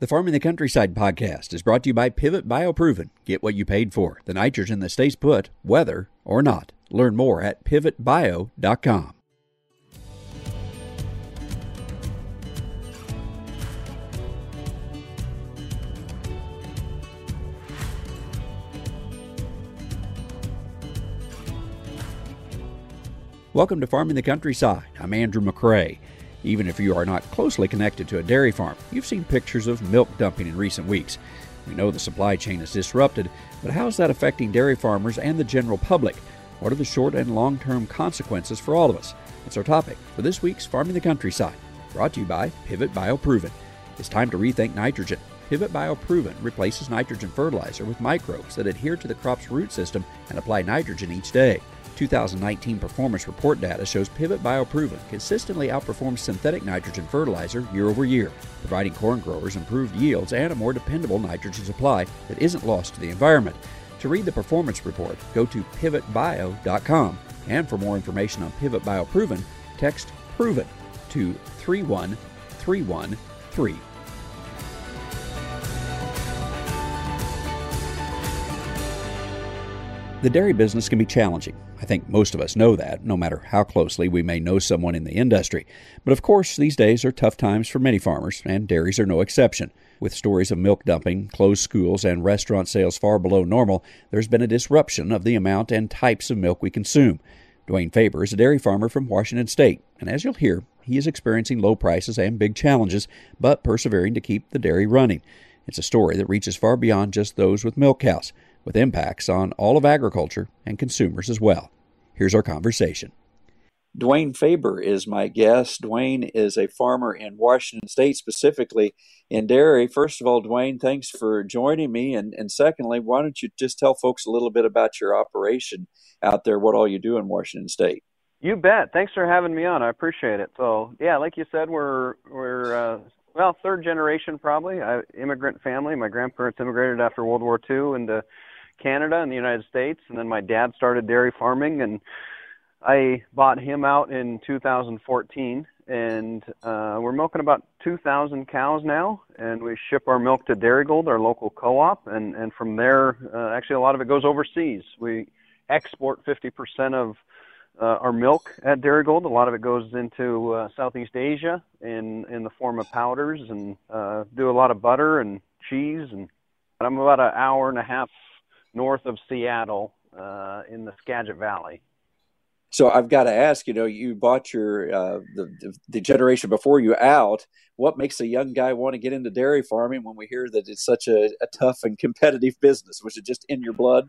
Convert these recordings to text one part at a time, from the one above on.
The Farm in the Countryside podcast is brought to you by Pivot BioProven. Get what you paid for. The nitrogen that stays put, whether or not. Learn more at pivotbio.com. Welcome to Farm in the Countryside. I'm Andrew McCrae. Even if you are not closely connected to a dairy farm, you've seen pictures of milk dumping in recent weeks. We know the supply chain is disrupted, but how is that affecting dairy farmers and the general public? What are the short and long-term consequences for all of us? It's our topic for this week's Farm in the Countryside, brought to you by Pivot BioProven. It's time to rethink nitrogen. Pivot BioProven replaces nitrogen fertilizer with microbes that adhere to the crop's root system and apply nitrogen each day. 2019 performance report data shows Pivot BioProven consistently outperforms synthetic nitrogen fertilizer year over year, providing corn growers improved yields and a more dependable nitrogen supply that isn't lost to the environment. To read the performance report, go to pivotbio.com, and for more information on Pivot BioProven, text PROVEN to 31313. The dairy business can be challenging. I think most of us know that, no matter how closely we may know someone in the industry. But of course, these days are tough times for many farmers, and dairies are no exception. With stories of milk dumping, closed schools, and restaurant sales far below normal, there's been a disruption of the amount and types of milk we consume. Dwayne Faber is a dairy farmer from Washington State, and as you'll hear, he is experiencing low prices and big challenges, but persevering to keep the dairy running. It's a story that reaches far beyond just those with milk cows, with impacts on all of agriculture and consumers as well. Here's our conversation. Dwayne Faber is my guest. Dwayne is a farmer in Washington State, specifically in dairy. First of all, Dwayne, thanks for joining me. And secondly, why don't you just tell folks a little bit about your operation out there, what all you do in Washington State? You bet. Thanks for having me on. I appreciate it. So, yeah, like you said, we're third generation probably. Immigrant family. My grandparents immigrated after World War II into Canada and the United States, and then my dad started dairy farming, and I bought him out in 2014, and we're milking about 2,000 cows now, and we ship our milk to Dairygold, our local co-op, and from there, actually a lot of it goes overseas. We export 50% of our milk at Dairygold. A lot of it goes into Southeast Asia in the form of powders, and do a lot of butter and cheese, and I'm about an hour and a half north of Seattle in the Skagit Valley. So I've got to ask, you bought your the generation before you out. What makes a young guy want to get into dairy farming when we hear that it's such a tough and competitive business? Was it just in your blood?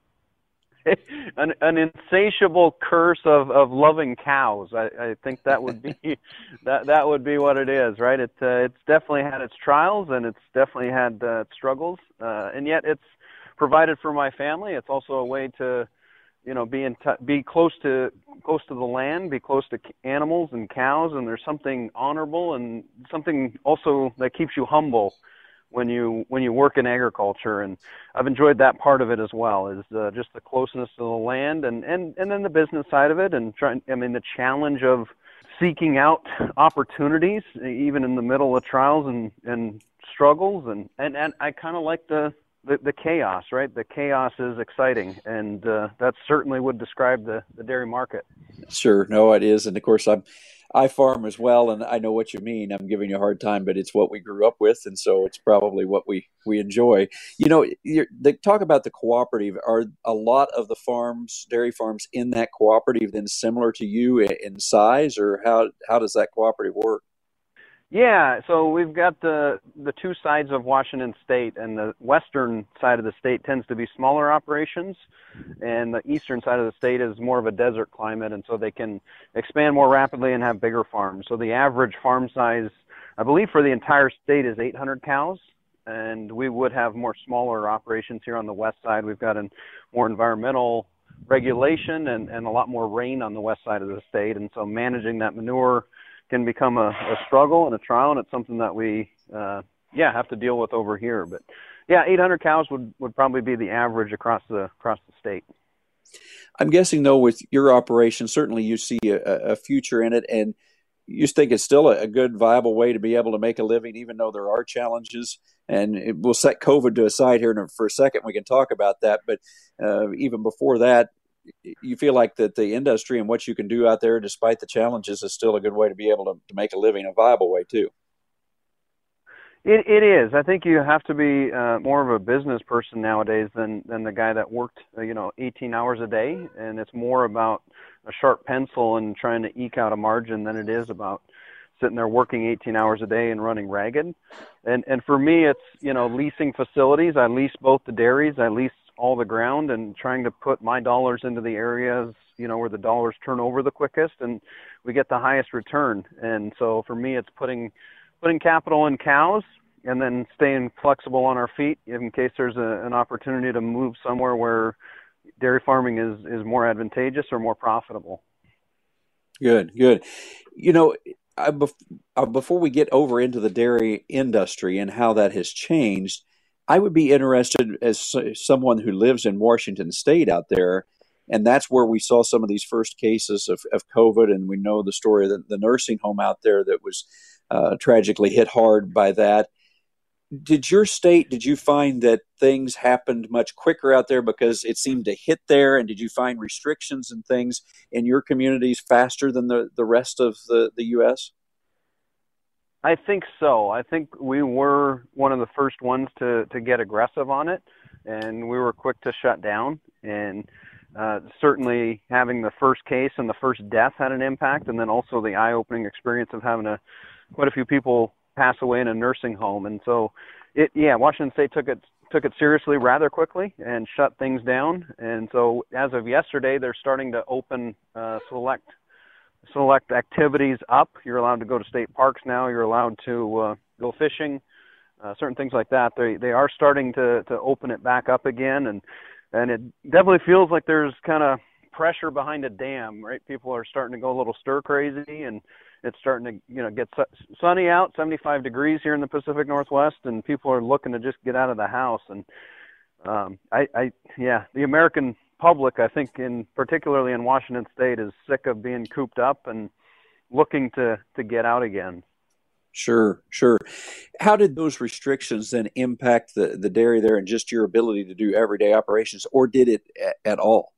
An insatiable curse of loving cows. I think that would be that would be what it is, right? It's definitely had its trials, and it's definitely had its struggles, and yet it's provided for my family. It's also a way to, be close to the land, be close to animals and cows, and there's something honorable and something also that keeps you humble when you work in agriculture. And I've enjoyed that part of it as well, is just the closeness to the land, and then the business side of it, and the challenge of seeking out opportunities even in the middle of trials and struggles, and I kind of like the chaos, right? The chaos is exciting, and that certainly would describe the dairy market. Sure. No, it is. And of course, I farm as well, and I know what you mean. I'm giving you a hard time, but it's what we grew up with, and so it's probably what we enjoy. They talk about the cooperative. Are a lot of the dairy farms in that cooperative then similar to you in size, or how does that cooperative work? Yeah, so we've got the two sides of Washington State, and the western side of the state tends to be smaller operations, and the eastern side of the state is more of a desert climate, and so they can expand more rapidly and have bigger farms. So the average farm size, I believe, for the entire state is 800 cows, and we would have more smaller operations here on the west side. We've got a more environmental regulation and a lot more rain on the west side of the state, and so managing that manure can become a struggle and a trial, and it's something that we have to deal with over here. But yeah, 800 cows would probably be the average across the state. I'm guessing though, with your operation, certainly you see a future in it, and you think it's still a good, viable way to be able to make a living, even though there are challenges? And we'll set COVID to a side here for a second. We can talk about that. But even before that, you feel like that the industry and what you can do out there, despite the challenges, is still a good way to be able to make a living, a viable way too. It is. I think you have to be more of a business person nowadays than the guy that worked 18 hours a day, and it's more about a sharp pencil and trying to eke out a margin than it is about sitting there working 18 hours a day and running ragged. And for me, it's leasing facilities. I lease both the dairies. I lease all the ground and trying to put my dollars into the areas where the dollars turn over the quickest and we get the highest return. And so for me, it's putting capital in cows and then staying flexible on our feet in case there's an opportunity to move somewhere where dairy farming is more advantageous or more profitable. Good. Before we get over into the dairy industry and how that has changed, I would be interested, as someone who lives in Washington State out there, and that's where we saw some of these first cases of COVID, and we know the story of the nursing home out there that was tragically hit hard by that. Did you find that things happened much quicker out there because it seemed to hit there? And did you find restrictions and things in your communities faster than the rest of the U.S.? I think so. I think we were one of the first ones to get aggressive on it, and we were quick to shut down. And certainly having the first case and the first death had an impact, and then also the eye-opening experience of having quite a few people pass away in a nursing home. And so Washington State took it seriously rather quickly and shut things down. And so as of yesterday, they're starting to open select activities up. You're allowed to go to state parks now. You're allowed to go fishing, certain things like that. They are starting to open it back up again, and it definitely feels like there's kind of pressure behind a dam, right? People are starting to go a little stir crazy, and it's starting to get sunny out, 75 degrees here in the Pacific Northwest, and people are looking to just get out of the house. And the American public, I think, particularly in Washington State, is sick of being cooped up and looking to get out again. Sure. How did those restrictions then impact the dairy there and just your ability to do everyday operations, or did it at all?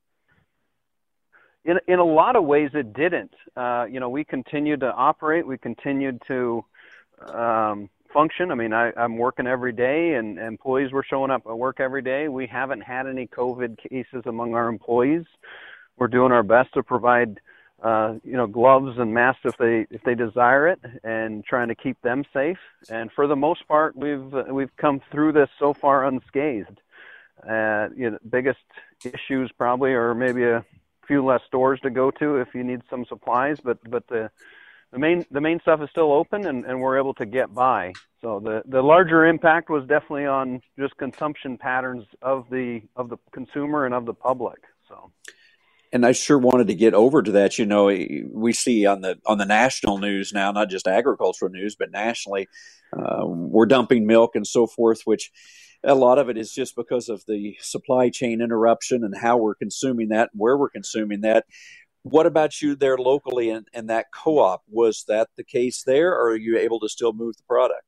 In a lot of ways, it didn't. We continued to operate. We continued to function. I mean, I'm working every day, and employees were showing up at work every day. We haven't had any COVID cases among our employees. We're doing our best to provide, gloves and masks if they desire it, and trying to keep them safe. And for the most part, we've come through this so far unscathed. Biggest issues probably are maybe a few less stores to go to if you need some supplies, but the main stuff is still open, and we're able to get by. So the larger impact was definitely on just consumption patterns of the consumer and of the public. So, and I sure wanted to get over to that. We see on the national news now, not just agricultural news, but nationally, we're dumping milk and so forth, which a lot of it is just because of the supply chain interruption and how we're consuming that and where we're consuming that. What about you there locally and that co-op? Was that the case there, or are you able to still move the product?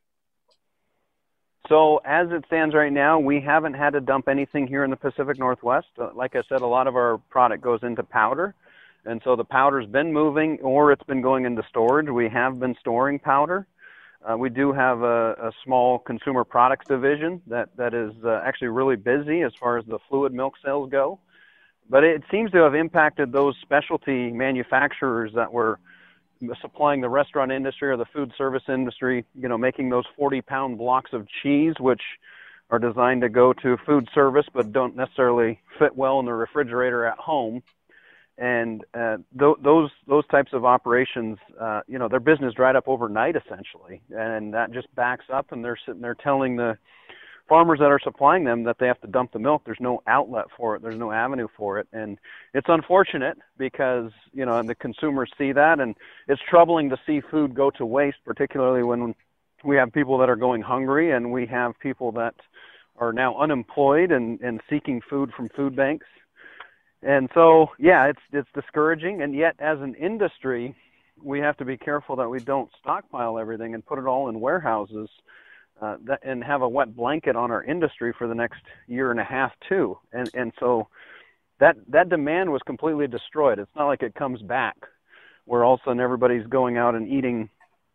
So as it stands right now, we haven't had to dump anything here in the Pacific Northwest. Like I said, a lot of our product goes into powder, and so the powder's been moving or it's been going into storage. We have been storing powder. We do have a small consumer products division that is actually really busy as far as the fluid milk sales go. But it seems to have impacted those specialty manufacturers that were supplying the restaurant industry or the food service industry, making those 40-pound blocks of cheese, which are designed to go to food service but don't necessarily fit well in the refrigerator at home. And those types of operations, their business dried up overnight, essentially. And that just backs up, and they're sitting there telling the farmers that are supplying them that they have to dump the milk. There's no outlet for it. There's no avenue for it. And it's unfortunate because, the consumers see that, and it's troubling to see food go to waste, particularly when we have people that are going hungry and we have people that are now unemployed and seeking food from food banks. And so, it's discouraging. And yet, as an industry, we have to be careful that we don't stockpile everything and put it all in warehouses and have a wet blanket on our industry for the next year and a half too. And so that demand was completely destroyed. It's not like it comes back where all of a sudden everybody's going out and eating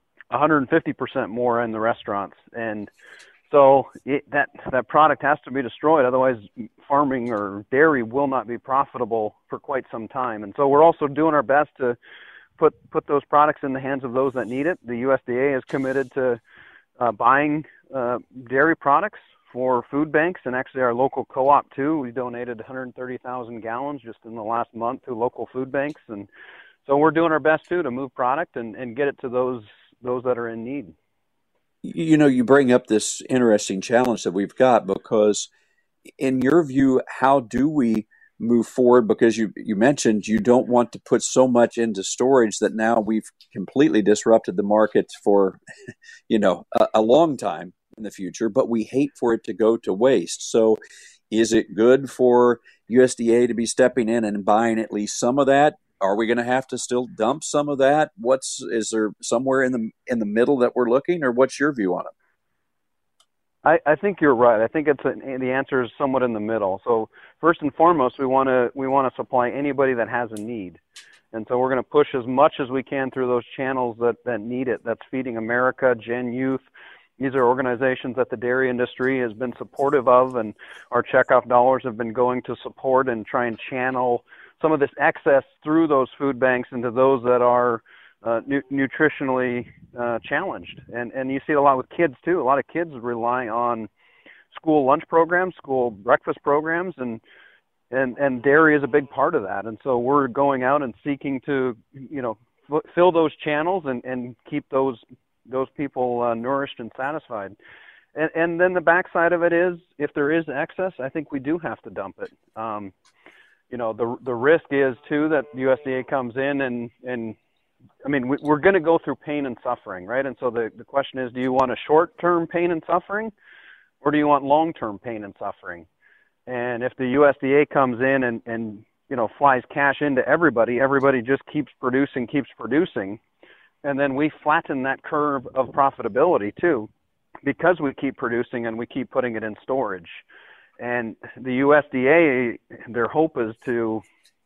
150% more in the restaurants. And so that product has to be destroyed. Otherwise, farming or dairy will not be profitable for quite some time. And so we're also doing our best to put those products in the hands of those that need it. The USDA is committed to buying dairy products for food banks, and actually our local co-op too. We donated 130,000 gallons just in the last month to local food banks. And so we're doing our best too to move product and get it to those that are in need. You bring up this interesting challenge that we've got, because in your view, how do we move forward? Because you mentioned you don't want to put so much into storage that now we've completely disrupted the market for, a long time in the future, but we hate for it to go to waste. So is it good for USDA to be stepping in and buying at least some of that? Are we going to have to still dump some of that? Is there somewhere in the middle that we're looking, or what's your view on it? I think you're right. I think the answer is somewhat in the middle. So first and foremost, we want to supply anybody that has a need, and so we're going to push as much as we can through those channels that need it. That's Feeding America, Gen Youth. These are organizations that the dairy industry has been supportive of, and our checkoff dollars have been going to support and try and channel some of this excess through those food banks into those that are nutritionally challenged. And you see it a lot with kids too. A lot of kids rely on school lunch programs, school breakfast programs, and dairy is a big part of that. And so we're going out and seeking to, fill those channels and keep those people nourished and satisfied. And then the backside of it is, if there is excess, I think we do have to dump it. The risk is too that the USDA comes in and I mean, we're going to go through pain and suffering, right? And so the question is, do you want a short-term pain and suffering, or do you want long-term pain and suffering? And if the USDA comes in and flies cash into everybody just keeps producing, and then we flatten that curve of profitability too, because we keep producing and we keep putting it in storage. And the USDA, their hope is to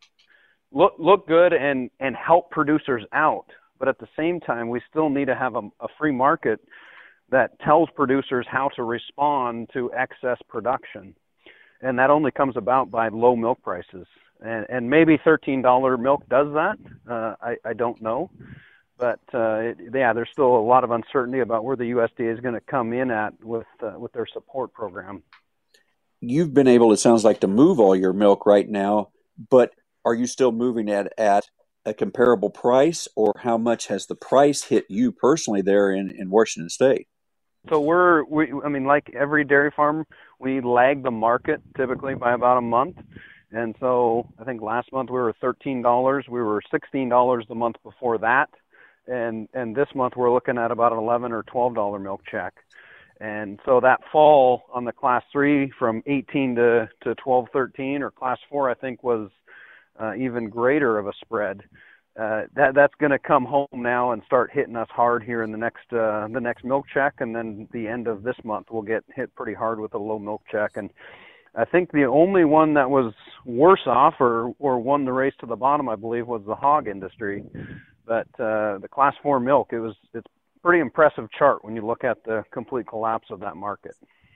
look good and help producers out. But at the same time, we still need to have a free market that tells producers how to respond to excess production. And that only comes about by low milk prices. And maybe $13 milk does that. I don't know. But there's still a lot of uncertainty about where the USDA is going to come in at with their support program. You've been able, it sounds like, to move all your milk right now, but are you still moving at a comparable price, or how much has the price hit you personally there in Washington State? So like every dairy farm, we lag the market typically by about a month. And so I think last month we were $13. We were $16 the month before that. And this month we're looking at about an $11 or $12 milk check. And so that fall on the class 3 from 18 to 12, 13, or class 4, I think was even greater of a spread. That's going to come home now and start hitting us hard here in the next milk check. And then the end of this month we'll get hit pretty hard with a low milk check. And I think the only one that was worse off or won the race to the bottom, I believe, was the hog industry. But the class 4 milk, it's pretty impressive chart when you look at the complete collapse of that market.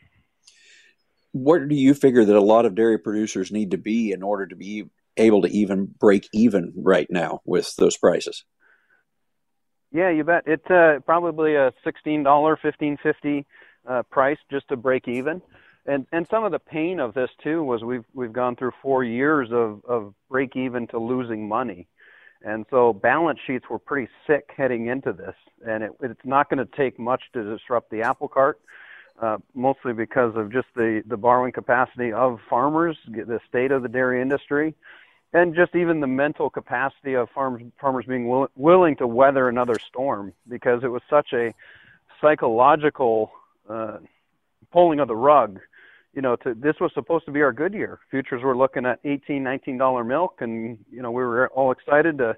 What do you figure that a lot of dairy producers need to be in order to be able to even break even right now with those prices? Yeah, you bet. It's probably a $16, $15.50 price just to break even. And some of the pain of this too was we've gone through 4 years of break even to losing money. And so balance sheets were pretty sick heading into this, and it's not going to take much to disrupt the apple cart, mostly because of just the borrowing capacity of farmers, the state of the dairy industry, and just even the mental capacity of farmers being willing to weather another storm, because it was such a psychological pulling of the rug. This was supposed to be our good year. Futures were looking at $18, $19 milk, and we were all excited to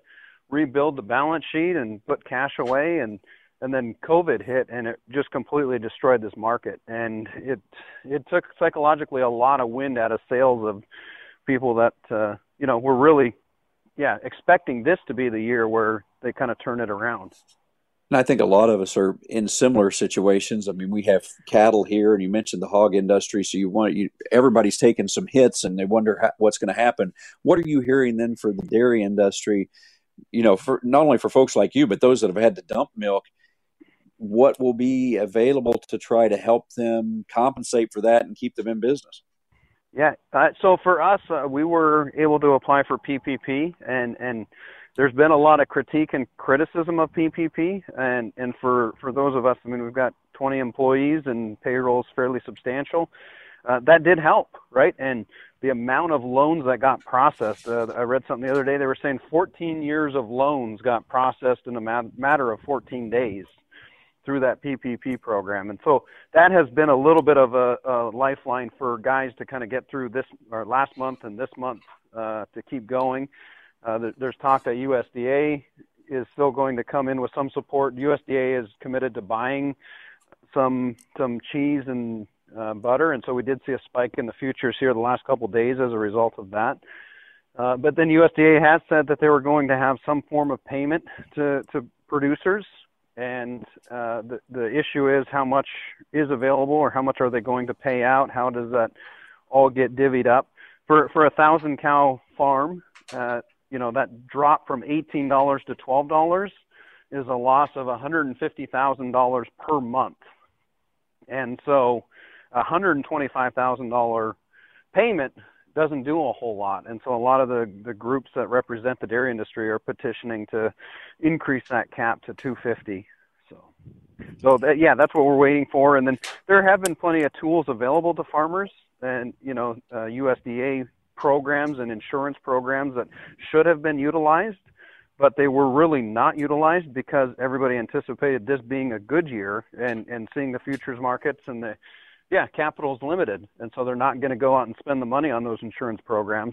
rebuild the balance sheet and put cash away, and then COVID hit, and it just completely destroyed this market. And it took psychologically a lot of wind out of sails of people that were really expecting this to be the year where they kind of turn it around. And I think a lot of us are in similar situations. I mean, we have cattle here, and you mentioned the hog industry, so everybody's taking some hits, and they wonder what's going to happen. What are you hearing then for the dairy industry? For not only for folks like you, but those that have had to dump milk. What will be available to try to help them compensate for that and keep them in business? Yeah. So for us, we were able to apply for PPP, and there's been a lot of critique and criticism of PPP. And for those of us, I mean, we've got 20 employees and payroll is fairly substantial. That did help, right? And the amount of loans that got processed, I read something the other day, they were saying 14 years of loans got processed in a matter of 14 days through that PPP program. And so that has been a little bit of a lifeline for guys to kind of get through this or last month and this month to keep going. There's talk that USDA is still going to come in with some support. USDA is committed to buying some cheese and butter, and so we did see a spike in the futures here the last couple of days as a result of that. But then USDA has said that they were going to have some form of payment to producers, and the issue is how much is available, or how much are they going to pay out? How does that all get divvied up? For a 1,000 cow farm, that drop from $18 to $12 is a loss of $150,000 per month. And so $125,000 payment doesn't do a whole lot. And so a lot of the groups that represent the dairy industry are petitioning to increase that cap to $250. So that's what we're waiting for. And then there have been plenty of tools available to farmers, and USDA programs and insurance programs that should have been utilized, but they were really not utilized because everybody anticipated this being a good year, and seeing the futures markets and capital is limited, and so they're not going to go out and spend the money on those insurance programs.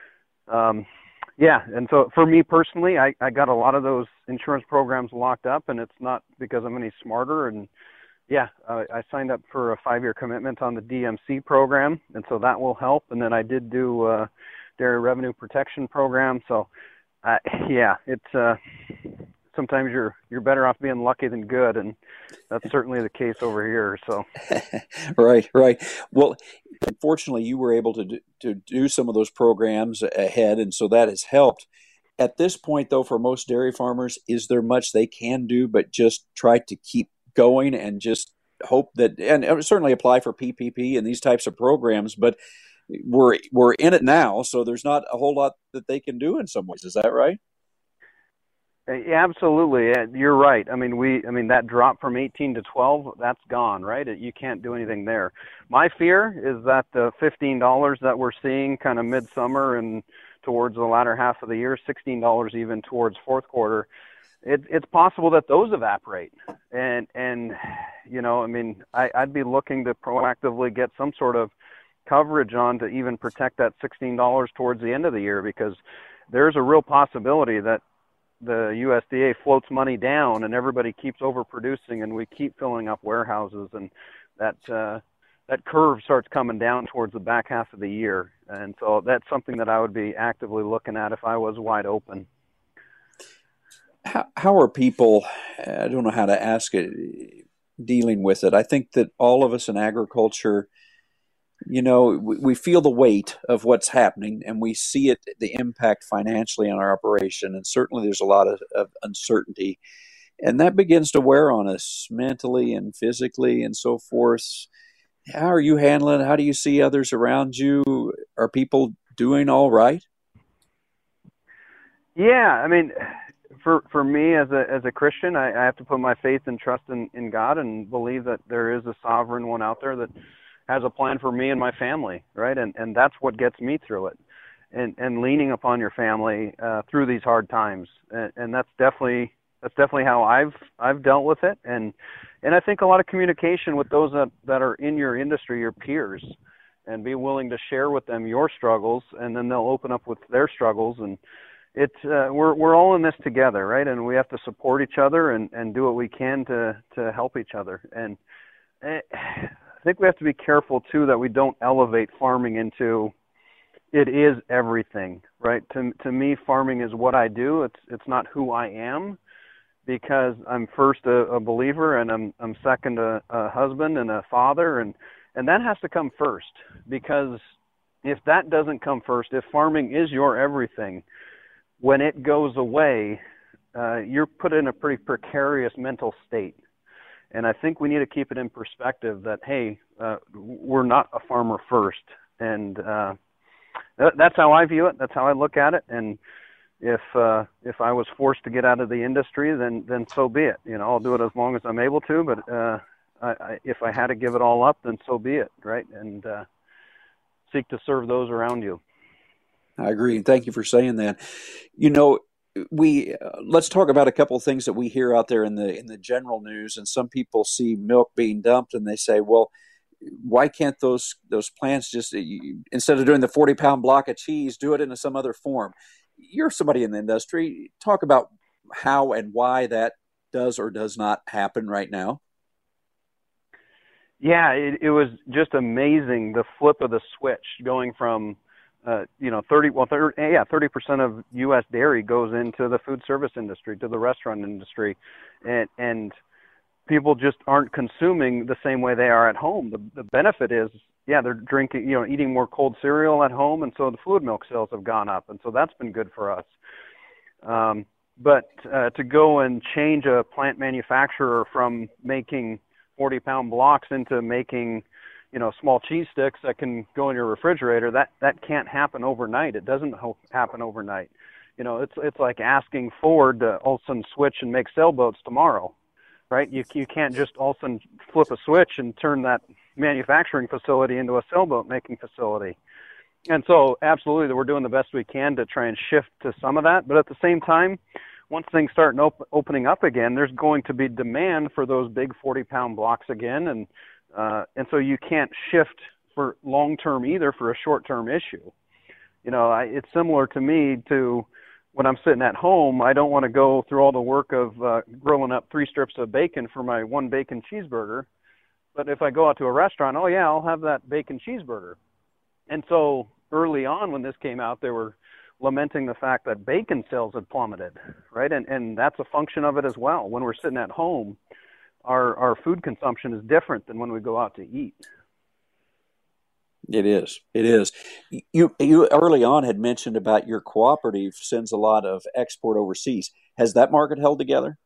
And so for me personally, I got a lot of those insurance programs locked up, and it's not because I'm any smarter. And I signed up for a 5-year commitment on the DMC program, and so that will help. And then I did do a Dairy Revenue Protection Program. So it's sometimes you're better off being lucky than good, and that's certainly the case over here. So right. Well, unfortunately, you were able to do some of those programs ahead, and so that has helped. At this point, though, for most dairy farmers, is there much they can do but just try to keep going and just hope that, and certainly apply for PPP and these types of programs, but we're in it now, so there's not a whole lot that they can do in some ways. Is that right? Yeah, absolutely. You're right. I mean, that drop from 18 to 12, that's gone, right? You can't do anything there. My fear is that the $15 that we're seeing kind of midsummer and towards the latter half of the year, $16 even towards fourth quarter, it's possible that those evaporate. And I'd be looking to proactively get some sort of coverage on to even protect that $16 towards the end of the year, because there's a real possibility that the USDA floats money down and everybody keeps overproducing and we keep filling up warehouses, and that curve starts coming down towards the back half of the year. And so that's something that I would be actively looking at if I was wide open. How are people, I don't know how to ask it, dealing with it? I think that all of us in agriculture, we feel the weight of what's happening, and we see it, the impact financially on our operation. And certainly there's a lot of uncertainty, and that begins to wear on us mentally and physically and so forth. How are you handling it? How do you see others around you? Are people doing all right? Yeah, I mean, for me as a Christian, I have to put my faith and trust in God and believe that there is a sovereign one out there that has a plan for me and my family, right? And that's what gets me through it, and leaning upon your family through these hard times. And that's definitely how I've dealt with it. And I think a lot of communication with those that are in your industry, your peers, and be willing to share with them your struggles, and then they'll open up with their struggles. And we're all in this together, right? And we have to support each other and do what we can to help each other. And I think we have to be careful too that we don't elevate farming into it is everything, right? To me, farming is what I do. It's not who I am, because I'm first a believer, and I'm second a husband and a father, and that has to come first. Because if that doesn't come first, if farming is your everything, when it goes away, you're put in a pretty precarious mental state. And I think we need to keep it in perspective that, hey, we're not a farmer first. And that's how I view it. That's how I look at it. And if I was forced to get out of the industry, then so be it. You know, I'll do it as long as I'm able to. But if I had to give it all up, then so be it, right? And seek to serve those around you. I agree. Thank you for saying that. You know, we let's talk about a couple of things that we hear out there in the general news. And some people see milk being dumped, and they say, well, why can't those plants just, instead of doing the 40-pound block of cheese, do it in some other form? You're somebody in the industry. Talk about how and why that does or does not happen right now. Yeah, it was just amazing, the flip of the switch, going from 30% of U.S. dairy goes into the food service industry, to the restaurant industry, and people just aren't consuming the same way they are at home. The benefit is, they're drinking, eating more cold cereal at home, and so the fluid milk sales have gone up, and so that's been good for us. But to go and change a plant manufacturer from making 40-pound blocks into making, small cheese sticks that can go in your refrigerator, that can't happen overnight. It doesn't happen overnight. It's like asking Ford to all of a sudden switch and make sailboats tomorrow. Right? You can't just all of a sudden flip a switch and turn that manufacturing facility into a sailboat making facility. And so absolutely, we're doing the best we can to try and shift to some of that. But at the same time, once things start opening up again, there's going to be demand for those big 40-pound blocks again. And so you can't shift for long-term either for a short-term issue. It's similar to me to when I'm sitting at home. I don't want to go through all the work of grilling up 3 strips of bacon for my 1 bacon cheeseburger. But if I go out to a restaurant, I'll have that bacon cheeseburger. And so early on when this came out, they were lamenting the fact that bacon sales had plummeted, right? And that's a function of it as well. When we're sitting at home, our food consumption is different than when we go out to eat. It is. It is. You early on had mentioned about your cooperative sends a lot of export overseas. Has that market held together?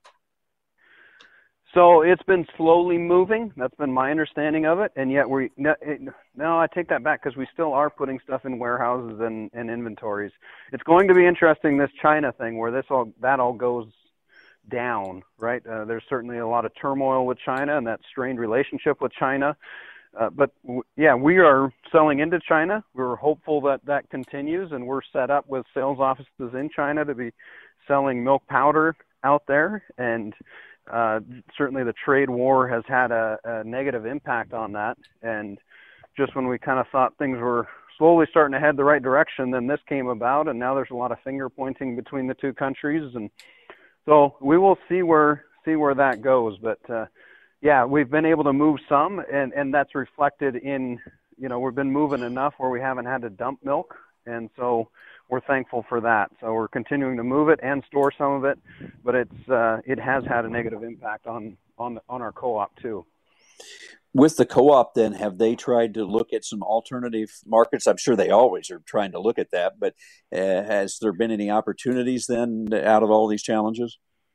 So it's been slowly moving. That's been my understanding of it. And yet I take that back, because we still are putting stuff in warehouses and inventories. It's going to be interesting, this China thing, where that all goes down, right? There's certainly a lot of turmoil with China and that strained relationship with China. But we are selling into China. We're hopeful that continues, and we're set up with sales offices in China to be selling milk powder out there. And certainly the trade war has had a negative impact on that. And just when we kind of thought things were slowly starting to head the right direction, then this came about, and now there's a lot of finger pointing between the two countries. And so we will see where that goes. But we've been able to move some, and that's reflected in, we've been moving enough where we haven't had to dump milk. And so we're thankful for that. So we're continuing to move it and store some of it, but it has had a negative impact on our co-op too. With the co-op then, have they tried to look at some alternative markets? I'm sure they always are trying to look at that, but has there been any opportunities then out of all these challenges?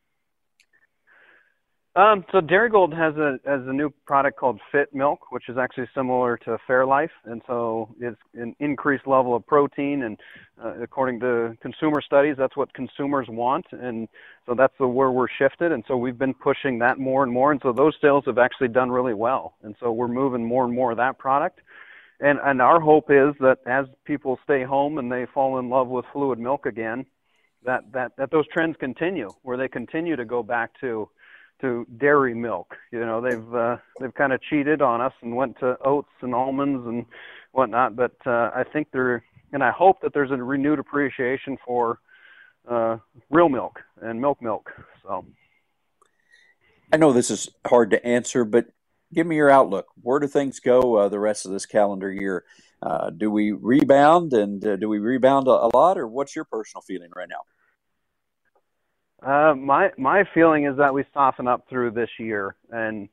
So Dairygold has a new product called Fit Milk, which is actually similar to Fairlife, and so it's an increased level of protein, and according to consumer studies, that's what consumers want, and so that's where we're shifted, and so we've been pushing that more and more, and so those sales have actually done really well, and so we're moving more and more of that product, and our hope is that as people stay home and they fall in love with fluid milk again, that those trends continue, where they continue to go back to dairy milk. They've kind of cheated on us and went to oats and almonds and whatnot. But I think and I hope that there's a renewed appreciation for real milk and milk. So I know this is hard to answer, but give me your outlook. Where do things go the rest of this calendar year? Do we rebound, and do we rebound a lot, or what's your personal feeling right now? My feeling is that we soften up through this year, and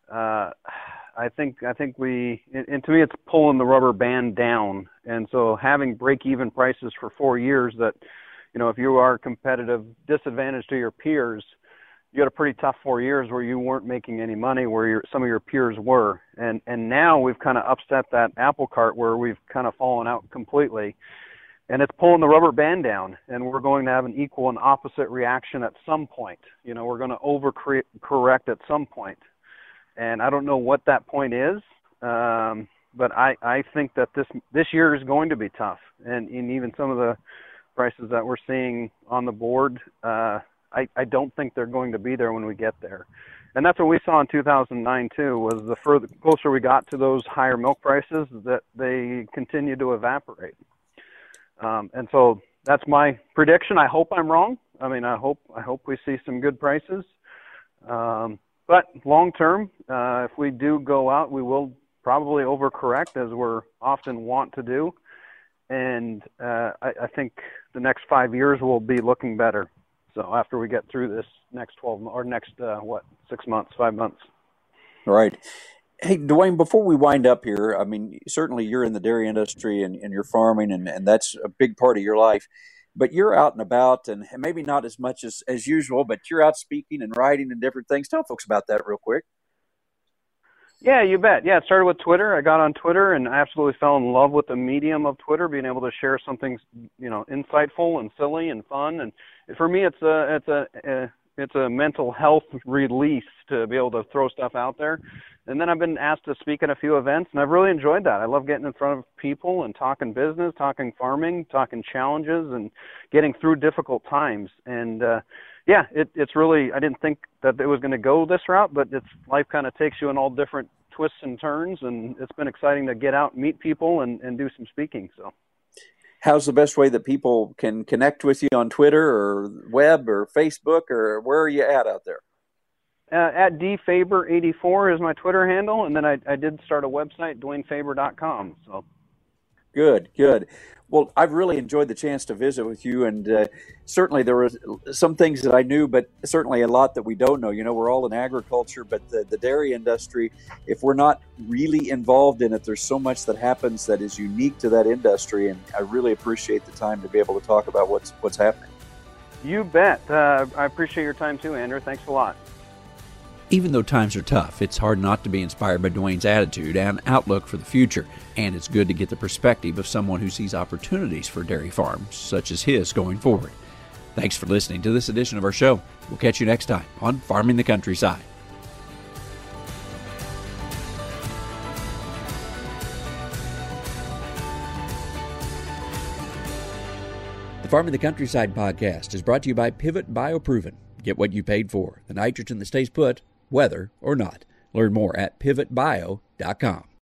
I think we, and to me, it's pulling the rubber band down. And so having break-even prices for 4 years, that, if you are competitive disadvantage to your peers, you had a pretty tough 4 years where you weren't making any money, where some of your peers were. And now we've kind of upset that apple cart where we've kind of fallen out completely. And it's pulling the rubber band down, and we're going to have an equal and opposite reaction at some point. We're going to overcorrect at some point. And I don't know what that point is, but I think that this year is going to be tough. And even some of the prices that we're seeing on the board, I don't think they're going to be there when we get there. And that's what we saw in 2009 too, was the closer we got to those higher milk prices, that they continued to evaporate. And so that's my prediction. I hope I'm wrong. I mean, I hope we see some good prices. But long term, if we do go out, we will probably overcorrect, as we're often want to do. And I think the next 5 years will be looking better. So after we get through this next 6 months, 5 months. All right. Hey, Dwayne, before we wind up here, I mean, certainly you're in the dairy industry and you're farming, and that's a big part of your life. But you're out and about, and maybe not as much as usual, but you're out speaking and writing and different things. Tell folks about that real quick. Yeah, you bet. Yeah, it started with Twitter. I got on Twitter and I absolutely fell in love with the medium of Twitter, being able to share something, insightful and silly and fun. And for me, it's a mental health release to be able to throw stuff out there. And then I've been asked to speak at a few events, and I've really enjoyed that. I love getting in front of people and talking business, talking farming, talking challenges, and getting through difficult times. And it's really, I didn't think that it was going to go this route, but life kind of takes you in all different twists and turns, and it's been exciting to get out and meet people and do some speaking. So, how's the best way that people can connect with you on Twitter or web or Facebook, or where are you at out there? At dfaber84 is my Twitter handle, and then I did start a website, DwayneFaber.com. So good. Well, I've really enjoyed the chance to visit with you, and certainly there were some things that I knew, but certainly a lot that we don't know. We're all in agriculture, but the dairy industry, if we're not really involved in it, there's so much that happens that is unique to that industry, and I really appreciate the time to be able to talk about what's happening. You bet. I appreciate your time too, Andrew. Thanks a lot. Even though times are tough, it's hard not to be inspired by Dwayne's attitude and outlook for the future. And it's good to get the perspective of someone who sees opportunities for dairy farms, such as his, going forward. Thanks for listening to this edition of our show. We'll catch you next time on Farming the Countryside. The Farming the Countryside podcast is brought to you by Pivot BioProven. Get what you paid for, the nitrogen that stays put, weather or not. Learn more at pivotbio.com.